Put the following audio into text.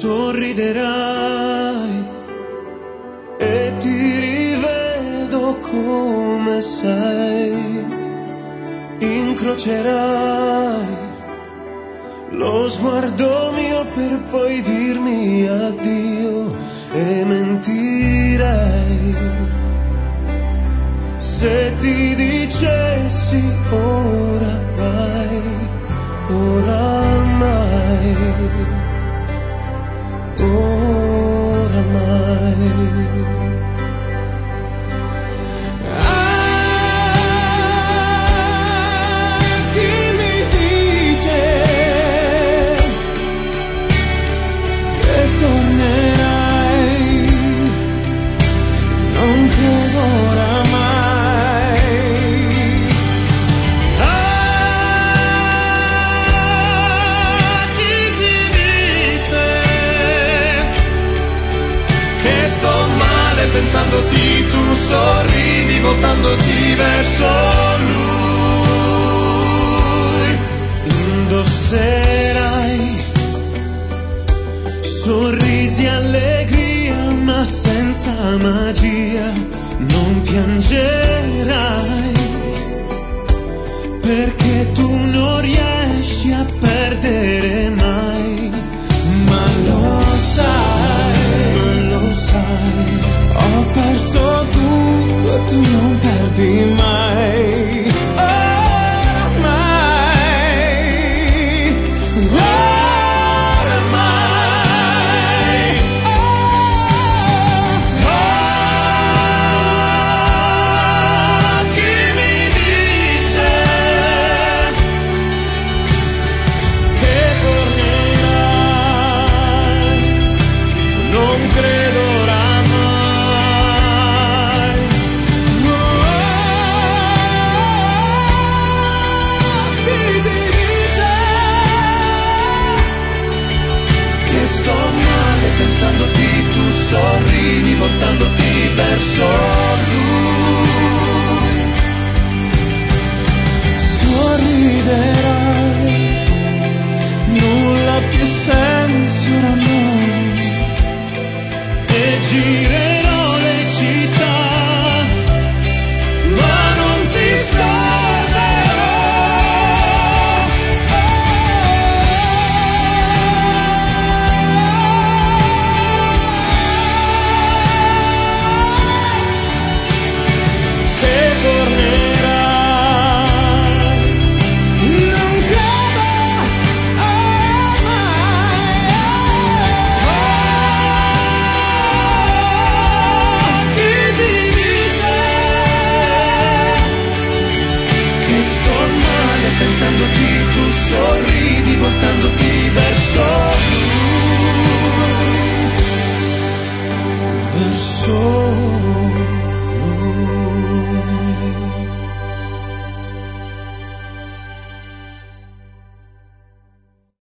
sorriderai e ti rivedo come sei, incrocerai lo sguardo mio per poi dirmi addio e mentirei se ti dicessi ora vai, oramai, oramai. Pensandoti tu sorridi voltandoti verso lui. Indosserai sorrisi e allegria ma senza magia, non piangerai perché tu non riesci a perdere mai, ma lo sai, lo sai. Ho perso tutto e tu non perdi mai. Oramai, oramai. Chi mi dice che tornerai? Non credo oramai. Pensandoti tu sorridi voltandoti verso lui. Sorriderai, nulla più senso oramai, e girerò le città, ma non ti scorderò. Pensandoti tu sorridi voltandoti verso lui, verso